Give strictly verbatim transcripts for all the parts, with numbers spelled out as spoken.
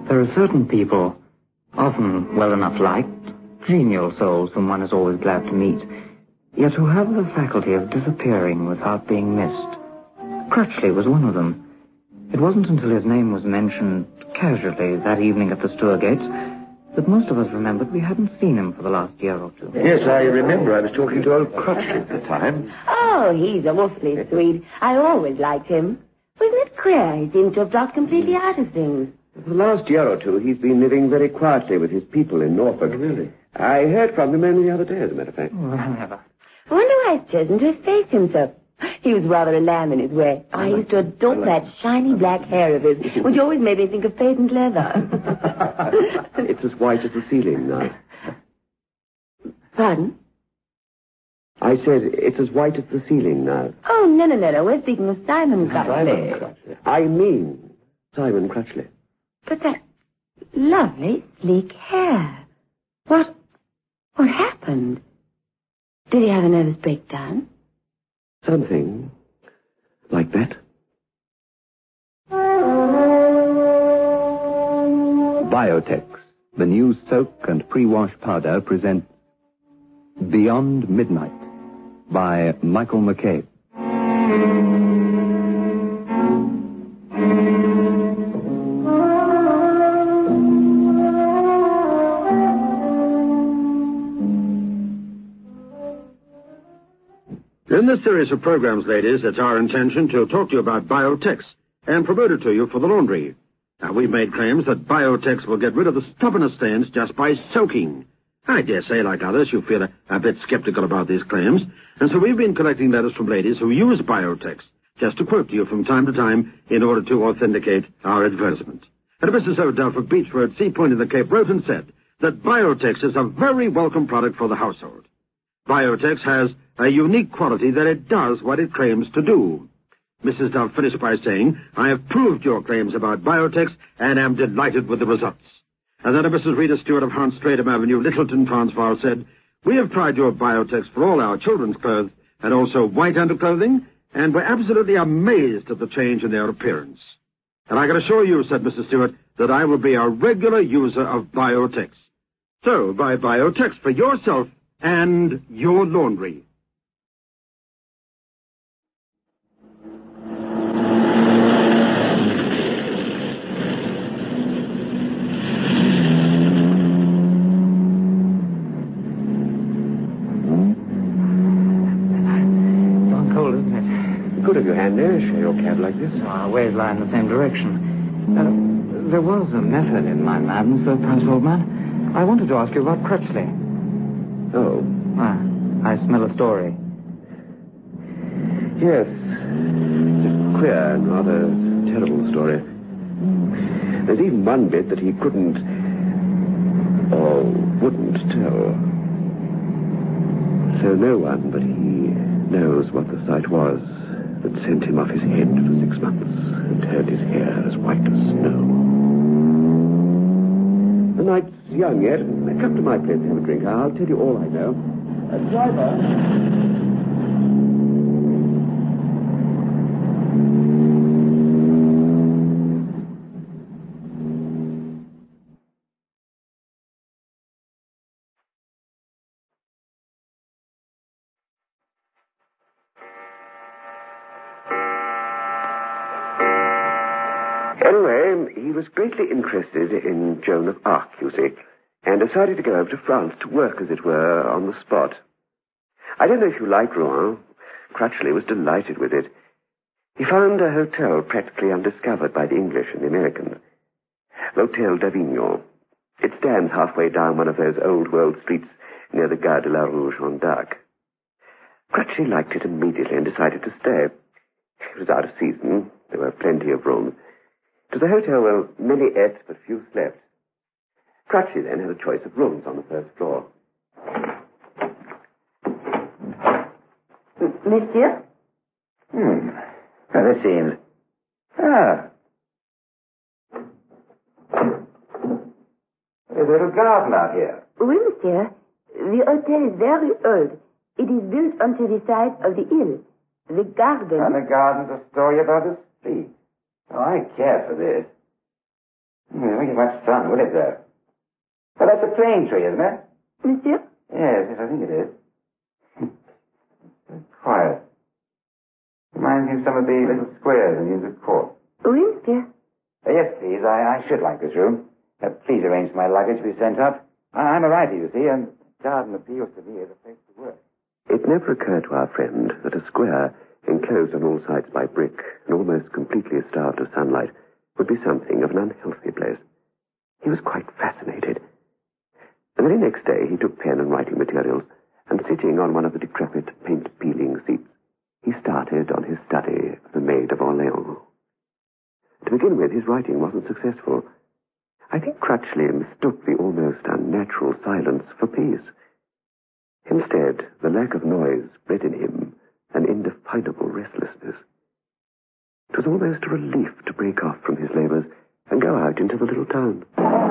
There are certain people, often well enough liked, genial souls whom one is always glad to meet, yet who have the faculty of disappearing without being missed. Crutchley was one of them. It wasn't until his name was mentioned casually that evening at the Stour gates that most of us remembered we hadn't seen him for the last year or two. Yes, I remember. I was talking to old Crutchley at the time. Oh, he's awfully sweet. I always liked him. Wasn't it queer he seems to have dropped completely out of things? For the last year or two, he's been living very quietly with his people in Norfolk. Oh, really? I heard from him only the other day, as a matter of fact. Well, never. I wonder why he's chosen to efface himself. He was rather a lamb in his way. I used to adore that shiny black hair of his, which always made me think of patent leather. It's as white as the ceiling now. Pardon? I said it's as white as the ceiling now. Oh, no, no, no, no. We're speaking of Simon Crutchley. I mean Simon Crutchley. But that lovely, sleek hair. What, what happened? Did he have a nervous breakdown? Something like that. Biotex, the new soak and pre-wash powder, presents Beyond Midnight by Michael McCabe. In this series of programs, ladies, it's our intention to talk to you about Biotex and promote it to you for the laundry. Now, we've made claims that Biotex will get rid of the stubbornest stains just by soaking. I dare say, like others, you feel a, a bit skeptical about these claims, and so we've been collecting letters from ladies who use Biotex, just to quote to you from time to time in order to authenticate our advertisement. And Missus O'Dell from Beachford, Sea Point in the Cape, wrote and said that Biotex is a very welcome product for the household. Biotex has a unique quality that it does what it claims to do. Missus Dove finished by saying, I have proved your claims about Biotex and am delighted with the results. And then Missus Rita Stewart of Hans Stratham Avenue, Littleton, Transvaal, said, we have tried your Biotex for all our children's clothes and also white underclothing, and we're absolutely amazed at the change in their appearance. And I can assure you, said Missus Stewart, that I will be a regular user of Biotex. So, buy Biotex for yourself and your laundry. Good of you, Andy, share your cab like this. Well, our ways lie in the same direction. Uh, there was a method in my madness, though, Price, old man. I wanted to ask you about Crutchley. Oh. Ah, I smell a story. Yes. It's a queer and rather terrible story. There's even one bit that he couldn't or wouldn't tell. So no one but he knows what the sight was that sent him off his head for six months and turned his hair as white as snow. The night's young yet. Come to my place and have a drink. I'll tell you all I know. Uh, driver... Anyway, he was greatly interested in Joan of Arc, you see, and decided to go over to France to work, as it were, on the spot. I don't know if you like Rouen. Crutchley was delighted with it. He found a hotel practically undiscovered by the English and the Americans. L'Hôtel d'Avignon. It stands halfway down one of those old-world streets near the Gare de la Rue Jeanne d'Arc. Crutchley liked it immediately and decided to stay. It was out of season. There were plenty of rooms. To the hotel where many ate but few slept. Crutchley then had a choice of rooms on the first floor. Monsieur? Hmm. Well, this seems... Ah. There's a garden out here. Oui, monsieur. The hotel is very old. It is built onto the side of the hill. The garden... And the garden's a story about a street. Oh, I care for this. Yeah, won't get much sun, will it, though? Well, that's a plane tree, isn't it? Monsieur? Yes, yes, I think it is. Very quiet. Reminds me of some of the little squares in the Inns of Court. Oui, monsieur. Uh, yes, please. I, I should like this room. Uh, please arrange for my luggage to be sent up. I, I'm a writer, you see, and garden appeals to me as a place to work. It never occurred to our friend that a square, enclosed on all sides by brick and almost completely starved of sunlight, would be something of an unhealthy place. He was quite fascinated. The very next day he took pen and writing materials, and sitting on one of the decrepit paint-peeling seats, he started on his study of the Maid of Orleans. To begin with, his writing wasn't successful. I think Crutchley mistook the almost unnatural silence for peace. Instead, the lack of noise bred in him an indefinable restlessness. It was almost a relief to break off from his labors and go out into the little town.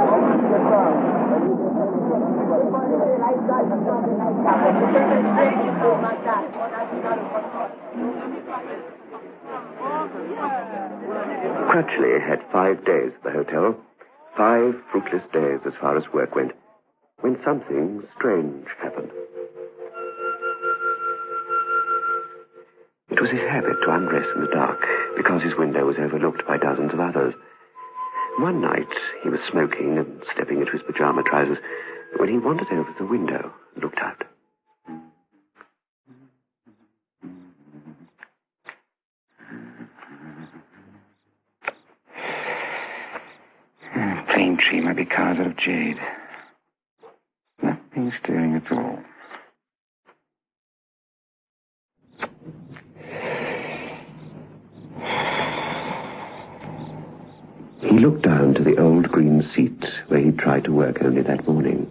Crutchley had five days at the hotel, five fruitless days as far as work went, when something strange happened. It was his habit to undress in the dark because his window was overlooked by dozens of others. One night he was smoking and stepping into his pajama trousers when he wandered over the window and looked out. Plane tree might be carved out of jade. Nothing stirring at all. He looked down to the old green seat where he'd tried to work only that morning.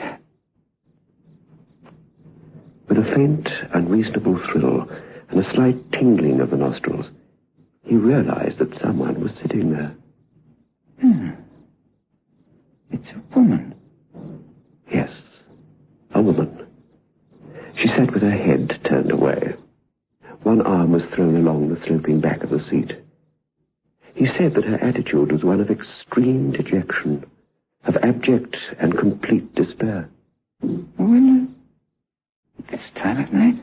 With a faint, unreasonable thrill and a slight tingling of the nostrils, he realized that someone was sitting there. Hmm. It's a woman. Yes, a woman. She sat with her head turned away. One arm was thrown along the sloping back of the seat. He said that her attitude was one of extreme dejection, of abject and complete despair. Women? At this time of night?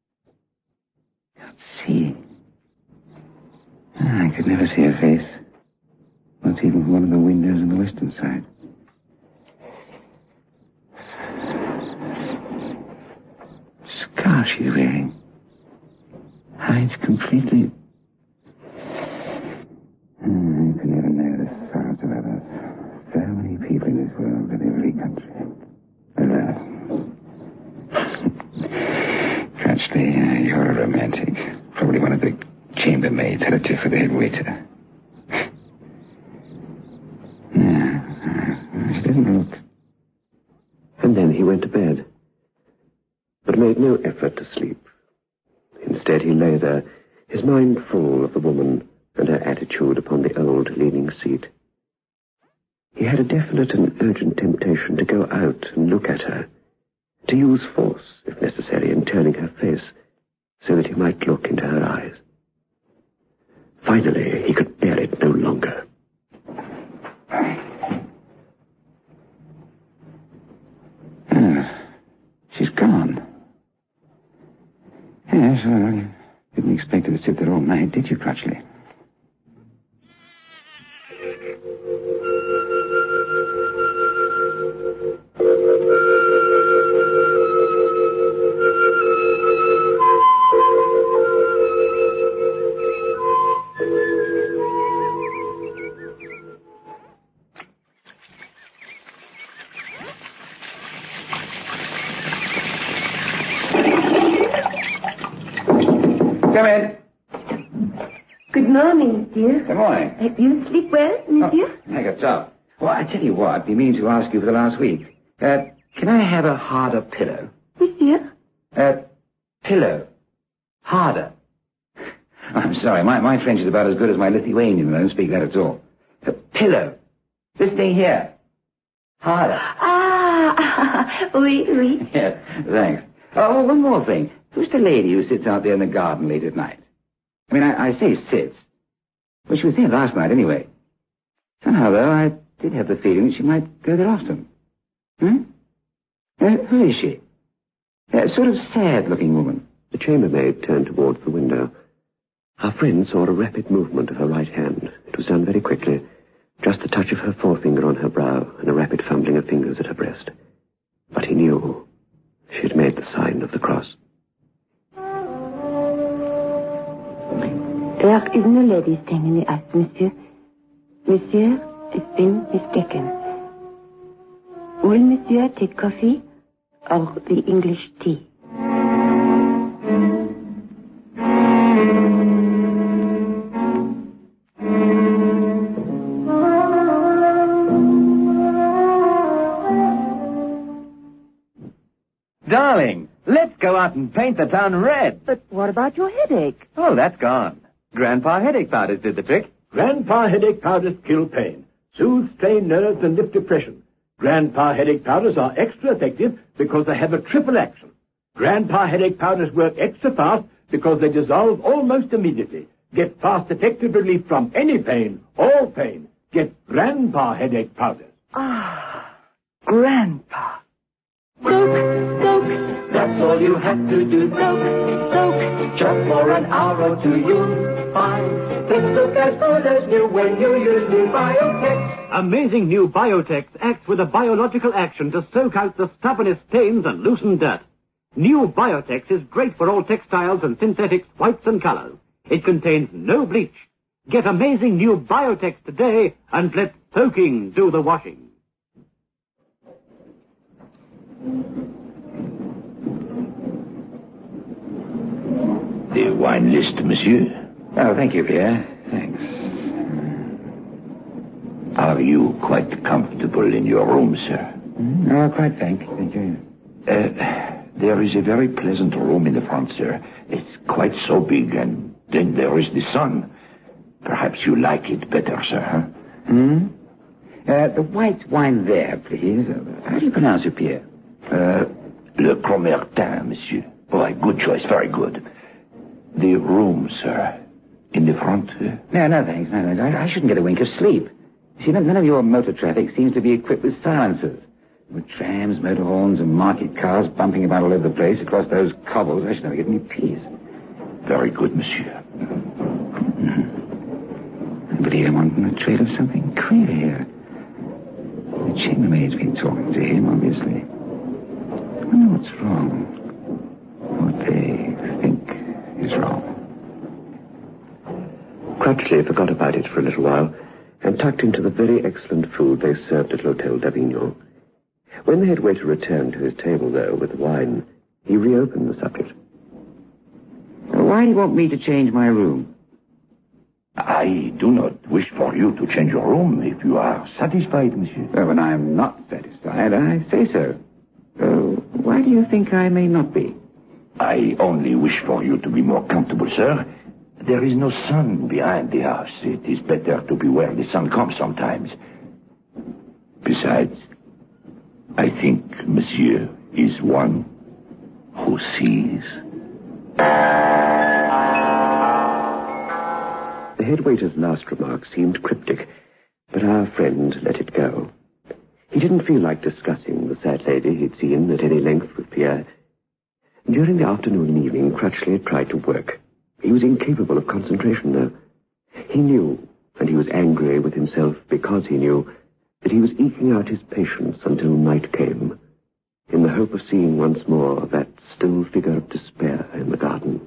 Can't see. I could never see her face. Not even from one of the windows on the western side. Scarf she's wearing hides completely. Hmm, you can never know the sorrows of others. So many people in this world in every country. Alas. Crutchley, uh, you're a romantic. Probably one of the chambermaids had a tiff with the head waiter. Yeah, she doesn't look. And then he went to bed, but made no effort to sleep. Instead, he lay there, his mind full of the woman and her attitude upon the old leaning seat. He had a definite and urgent temptation to go out and look at her, to use force, if necessary, in turning her face, so that he might look into her eyes. Finally, he could bear it no longer. Oh, she's gone. Yes, well, I didn't expect her to sit there all night, did you, Crutchley? Come in. Good morning, monsieur. Good morning. Uh, you sleep well, monsieur? Oh, I got top. Well, I tell you what, I've been meaning to ask you for the last week. Uh, can I have a harder pillow? Monsieur? Uh, pillow. Harder. I'm sorry, my, my French is about as good as my Lithuanian, and I don't speak that at all. A pillow. This thing here. Harder. Ah, oui, oui. Yeah, thanks. Oh, one more thing. Who's the lady who sits out there in the garden late at night? I mean, I, I say sits. Well, she was there last night anyway. Somehow, though, I did have the feeling that she might go there often. Hmm? Uh, who is she? A sort of sad-looking woman. The chambermaid turned towards the window. Our friend saw a rapid movement of her right hand. It was done very quickly. Just the touch of her forefinger on her brow and a rapid fumbling of fingers at her breast. But he knew she had made the sign of the cross. There is no lady staying in the house, monsieur. Monsieur has been mistaken. Will monsieur take coffee or the English tea? Darling, let's go out and paint the town red. But what about your headache? Oh, that's gone. Grandpa headache powders did the trick. Grandpa headache powders kill pain, soothe strained nerves, and lift depression. Grandpa headache powders are extra effective because they have a triple action. Grandpa headache powders work extra fast because they dissolve almost immediately. Get fast, effective relief from any pain, all pain. Get Grandpa headache powders. Ah, Grandpa. Soak, soak, that's all you have to do. Soak, soak, just for an hour or two you'll find things look as good as new when you use new Biotex. Amazing new Biotex acts with a biological action to soak out the stubbornest stains and loosen dirt. New Biotex is great for all textiles and synthetics, whites and colors. It contains no bleach. Get amazing new Biotex today and let soaking do the washing. The wine list, monsieur. Oh, thank you, Pierre. Thanks. Are you quite comfortable in your room, sir? Mm, oh, quite, thank, thank you. Uh, there is a very pleasant room in the front, sir. It's quite so big, and then there is the sun. Perhaps you like it better, sir, huh? Hmm? Uh, the white wine there, please. Uh, how do you pronounce it, Pierre? Uh, Le Cromertin, monsieur. Oh, good choice, very good. The room, sir. In the front? Uh... No, no, thanks. No, no, I, I shouldn't get a wink of sleep. You see, none of your motor traffic seems to be equipped with silencers. With trams, motor horns, and market cars bumping about all over the place across those cobbles, I should never get any peace. Very good, monsieur. Mm-hmm. But here, I'm on the trail of something queer here. The chambermaid's been talking to him, obviously. I wonder what's wrong. What they think is wrong. Crutchley forgot about it for a little while and tucked into the very excellent food they served at L'Hôtel d'Avignon. When the head waiter returned to his table, though, with the wine, he reopened the subject. Why do you want me to change my room? I do not wish for you to change your room if you are satisfied, monsieur. Oh, when I am not satisfied, I say so. Oh, why do you think I may not be? I only wish for you to be more comfortable, sir. There is no sun behind the house. It is better to be where the sun comes sometimes. Besides, I think monsieur is one who sees. The head waiter's last remark seemed cryptic, but our friend let it go. He didn't feel like discussing the sad lady he'd seen at any length with Pierre. During the afternoon and evening, Crutchley had tried to work. He was incapable of concentration, though. He knew, and he was angry with himself because he knew, that he was eking out his patience until night came, in the hope of seeing once more that still figure of despair in the garden.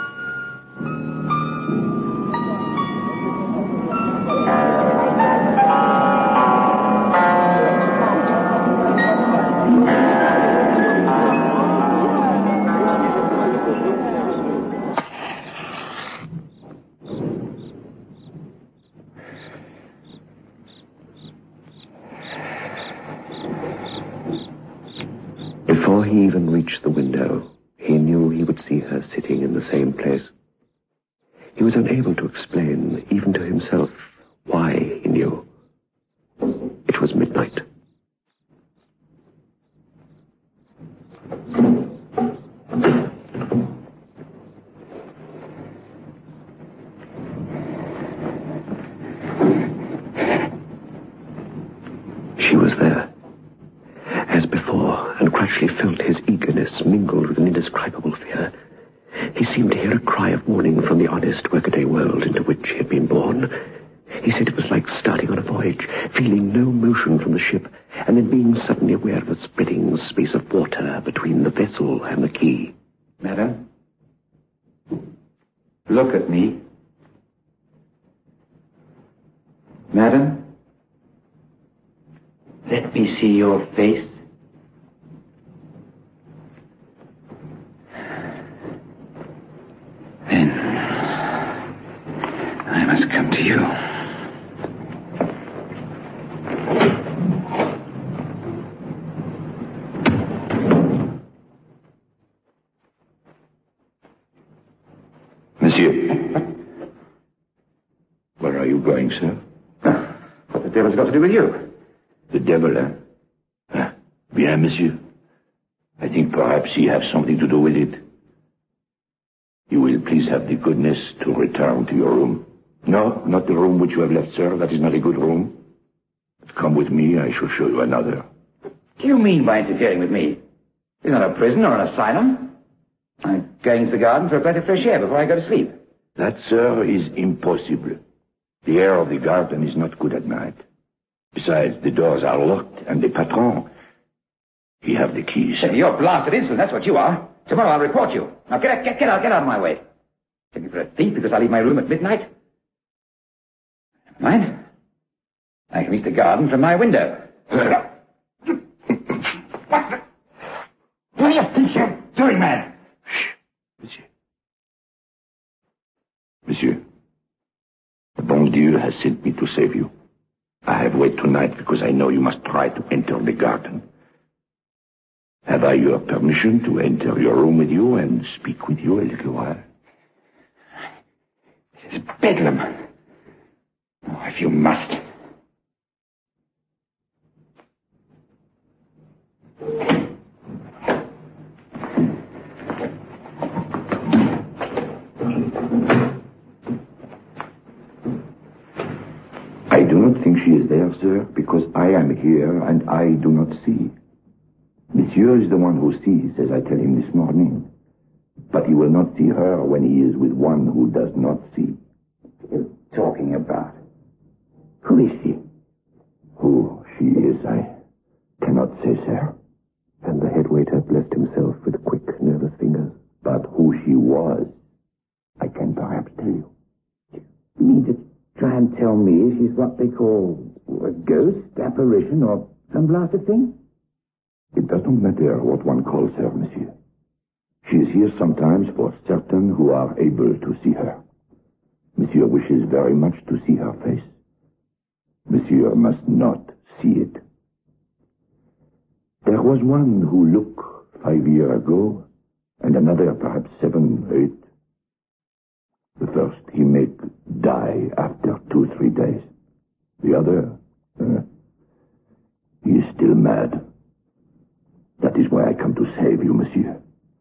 Before he even reached the window, he knew he would see her sitting in the same place. He was unable to explain, even to himself, why he knew. It was midnight. She was there, as before, and Crutchley felt his eagerness mingled with an indescribable fear. He seemed to hear a cry of warning from the honest workaday world into which he had been born. He said it was like starting on a voyage, feeling no motion from the ship, and then being suddenly aware of a spreading space of water between the vessel and the quay. Madam, look at me. Madam, let me see your face. Then I must come to you. Where are you going, sir? Oh, what the devil's got to do with you? The devil, eh? Ah, bien, monsieur. I think perhaps he has something to do with it. You will please have the goodness to return to your room. No, not the room which you have left, sir. That is not a good room. But come with me, I shall show you another. What do you mean by interfering with me? It's not a prison or an asylum. I'm going to the garden for a breath of fresh air before I go to sleep. That, sir, is impossible. The air of the garden is not good at night. Besides, the doors are locked, and the patron, he have the keys. You're blasted insolent, that's what you are. Tomorrow I'll report you. Now get out, get, get out, get out of my way. Take me for a thief because I leave my room at midnight? Never mind. I can reach the garden from my window. What do you think you're doing, man? Shh, monsieur. Monsieur, the bon Dieu has sent me to save you. I have waited tonight because I know you must try to enter the garden. Have I your permission to enter your room with you and speak with you a little while? This is bedlam. Oh, if you must. I do not think she is there, sir, because I am here and I do not see. Monsieur is the one who sees, as I tell him this morning. But he will not see her when he is with one who does not see. What are you talking about? Who is she? Who she is, I cannot say, sir. And the head waiter blessed himself with quick, nervous fingers. But who she was, I can perhaps tell you. You mean to try and tell me she's what they call a ghost, apparition, or some blasted thing? It does not matter what one calls her, monsieur. She is here sometimes for certain who are able to see her. Monsieur wishes very much to see her face. Monsieur must not see it. There was one who looked five years ago, and another perhaps seven, eight. The first he make die after two, three days. The other, uh, he is still mad. That is why I come to save you, monsieur.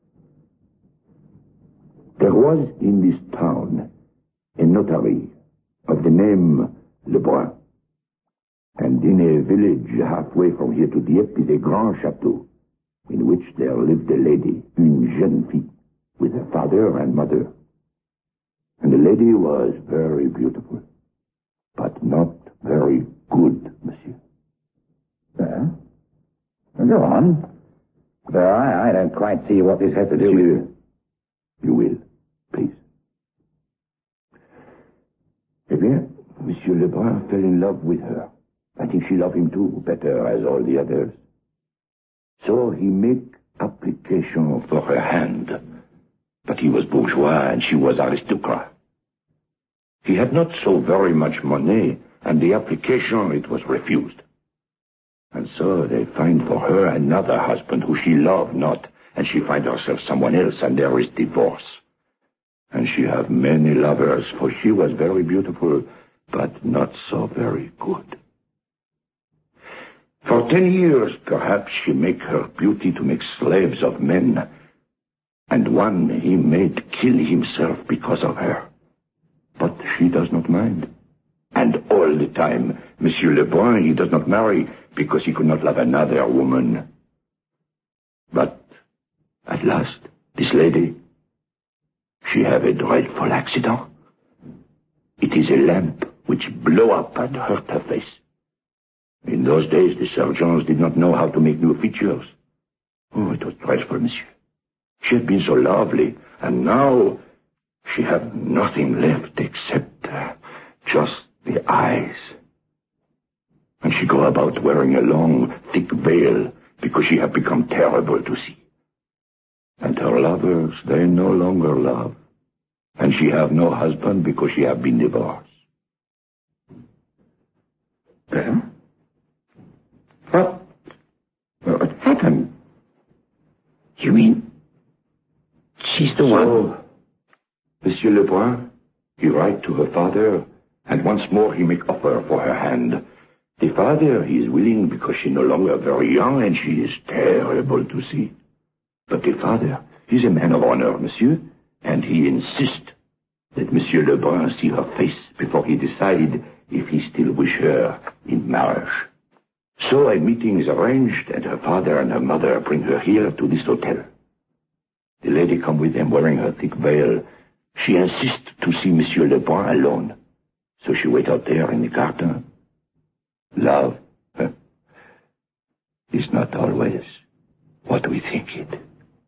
There was in this town a notary of the name Lebrun. And in a village halfway from here to Dieppe is a grand chateau in which there lived a lady, une jeune fille, with her father and mother. And the lady was very beautiful, but not very good, monsieur. Well, go on. But I, I don't quite see what this has to do monsieur, with... You will, please. Eh bien, Monsieur Lebrun fell in love with her. I think she loved him too, better as all the others. So he made application for her hand. But he was bourgeois and she was aristocrat. He had not so very much money, and the application, it was refused. And so they find for her another husband who she loved not, and she find herself someone else, and there is divorce. And she have many lovers, for she was very beautiful, but not so very good. For ten years, perhaps, she make her beauty to make slaves of men, and one he made kill himself because of her. But she does not mind. And all the time, Monsieur Lebrun, he does not marry because he could not love another woman. But at last, this lady, she have a dreadful accident. It is a lamp which blow up and hurt her face. In those days, the surgeons did not know how to make new features. Oh, it was dreadful, monsieur. She had been so lovely, and now she had nothing left except uh, just the eyes. And she go about wearing a long, thick veil because she had become terrible to see. And her lovers, they no longer love. And she have no husband because she have been divorced. Well, what, what happened? You mean she's the so, one? Monsieur Lebrun, he write to her father, and once more he make offer for her hand. The father, he is willing because she no longer very young, and she is terrible to see. But the father, he's a man of honor, monsieur, and he insist that Monsieur Lebrun see her face before he decide if he still wish her in marriage. So a meeting is arranged, and her father and her mother bring her here to this hotel. The lady come with them wearing her thick veil. She insists to see Monsieur Lebrun alone. So she wait out there in the garden. Love huh, is not always what we think it.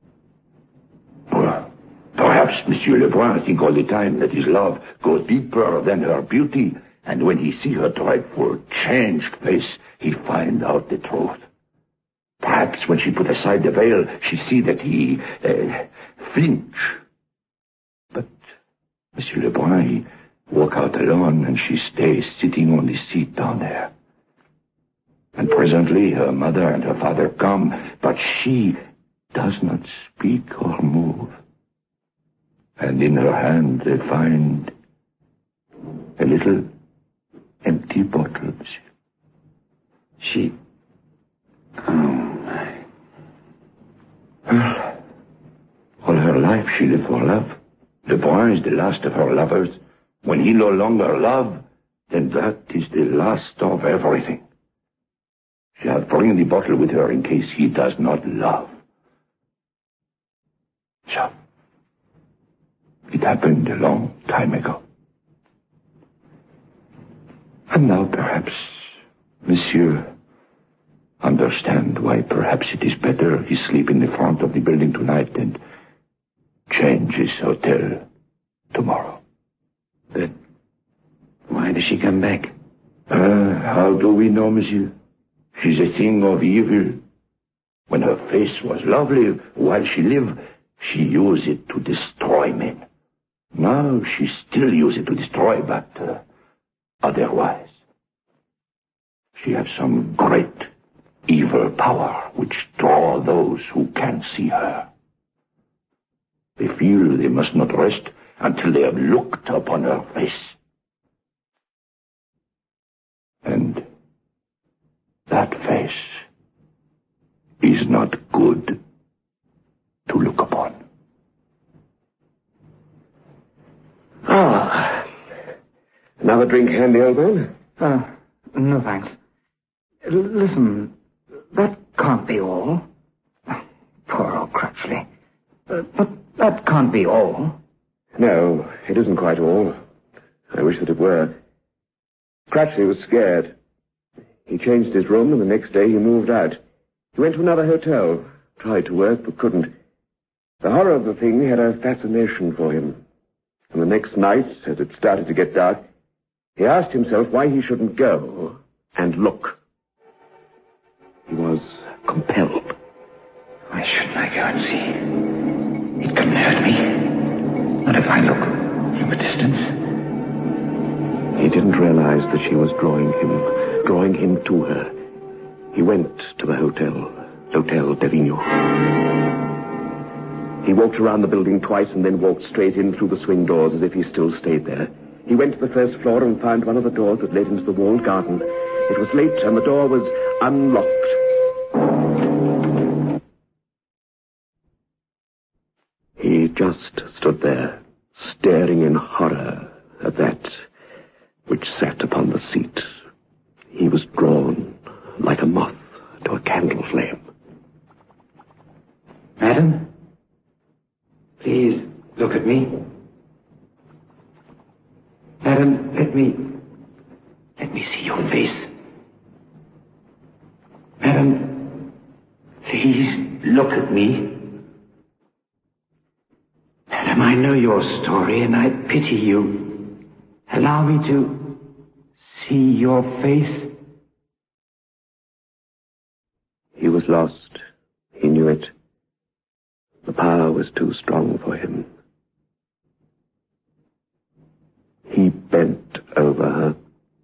Well, perhaps Monsieur Lebrun think all the time that his love goes deeper than her beauty, and when he see her dreadful, changed face, he find out the truth. Perhaps when she put aside the veil, she see that he uh, flinch. But Monsieur Lebrun, he walk out alone, and she stays sitting on the seat down there. And presently her mother and her father come, but she does not speak or move. And in her hand they find a little empty bottle. She... Oh, my... Well, all her life she lived for love. Lebrun is the last of her lovers. When he no longer love, then that is the last of everything. She has bring the bottle with her in case he does not love. So, it happened a long time ago. And now perhaps, Monsieur, understand why perhaps it is better he sleep in the front of the building tonight and change his hotel tomorrow. But why does she come back? Uh, how do we know, monsieur? She's a thing of evil. When her face was lovely while she lived, she used it to destroy men. Now she still uses it to destroy, but uh, otherwise. She has some great evil power which draw those who can't see her. They feel they must not rest until they have looked upon her face. And that face is not good to look upon. Ah. Another drink handy, old man? Uh, no thanks. L- listen, that can't be all. Poor old Crutchley. Uh, but that can't be all. No, it isn't quite all. I wish that it were. Crutchley was scared. He changed his room, and the next day he moved out. He went to another hotel, tried to work, but couldn't. The horror of the thing had a fascination for him. And the next night, as it started to get dark, he asked himself why he shouldn't go and look. He was compelled. Why shouldn't I go and see? It couldn't hurt me. Not if I look from a distance. He didn't realize that she was drawing him, drawing him to her. He went to the hotel, L'Hotel d'Avignon. He walked around the building twice and then walked straight in through the swing doors as if he still stayed there. He went to the first floor and found one of the doors that led into the walled garden. It was late and the door was unlocked. He just stood there, staring in horror at that which sat upon the seat. He was drawn like a moth to a candle flame. Madam, please look at me. Madam, let me... Let me see your face. Madam, please look at me. Madam, I know your story and I pity you. Allow me to see your face. He was lost. He knew it. The power was too strong for him. He bent over her.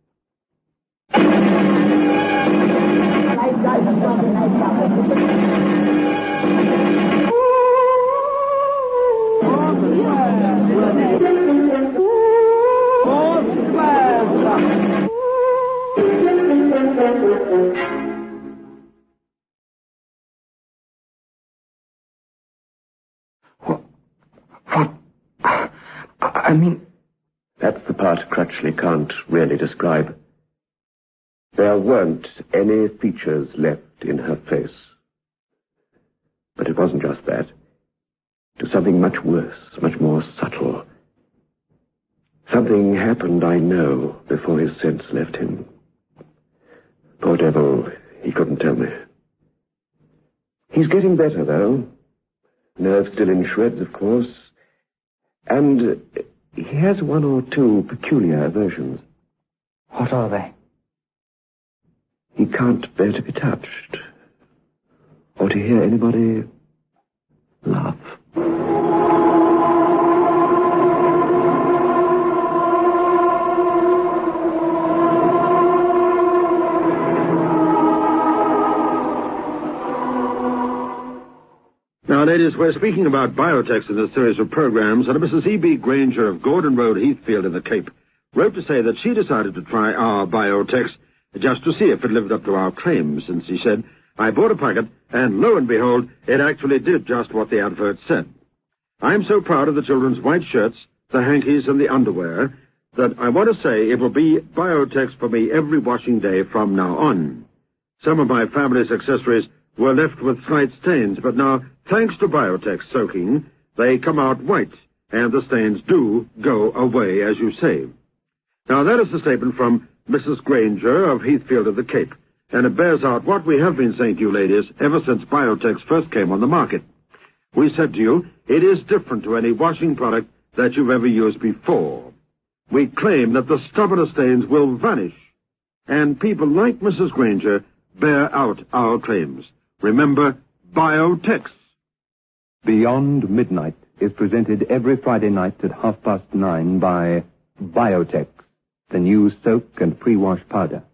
What? What? I mean... That's the part Crutchley can't really describe. There weren't any features left in her face. But it wasn't just that. It was something much worse, much more subtle. Something happened, I know, before his sense left him. Poor devil, he couldn't tell me. He's getting better, though. Nerves still in shreds, of course. And he has one or two peculiar aversions. What are they? He can't bear to be touched, or to hear anybody laugh. Now, ladies, we're speaking about Biotex in this series of programs, and Missus E B Granger of Gordon Road, Heathfield in the Cape wrote to say that she decided to try our Biotex just to see if it lived up to our claims, and she said, I bought a packet, and lo and behold, it actually did just what the advert said. I'm so proud of the children's white shirts, the hankies, and the underwear, that I want to say it will be Biotex for me every washing day from now on. Some of my family's accessories were left with slight stains, but now, thanks to Biotex soaking, they come out white, and the stains do go away, as you say. Now, that is the statement from Missus Granger of Heathfield of the Cape, and it bears out what we have been saying to you, ladies, ever since Biotex first came on the market. We said to you, it is different to any washing product that you've ever used before. We claim that the stubborn stains will vanish, and people like Missus Granger bear out our claims. Remember, Biotex. Beyond Midnight is presented every Friday night at half past nine by Biotex, the new soak and pre-wash powder.